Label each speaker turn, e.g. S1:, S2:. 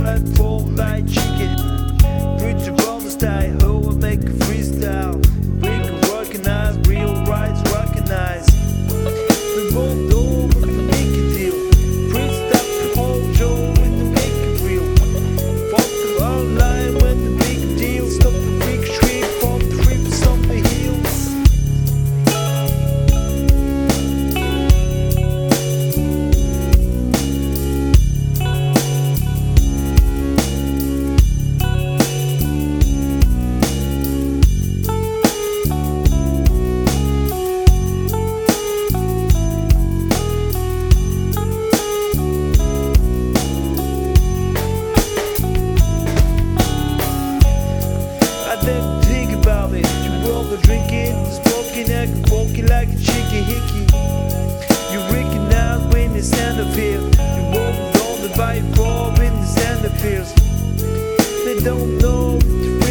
S1: like fall like chicken. Put your brother style, oh, and make a freestyle. We can recognize real rights, recognize. We won't know what to make a deal. Freestyle, hold Joe when to make it real. Fuck the online when the big deal. Stop the big street from the rips on the hills. Then think about it. You roll the drinking, smoking, and walking like a chicken hickey. You recognize when the sound appears. You walk on the bike for when the sound appears. They don't know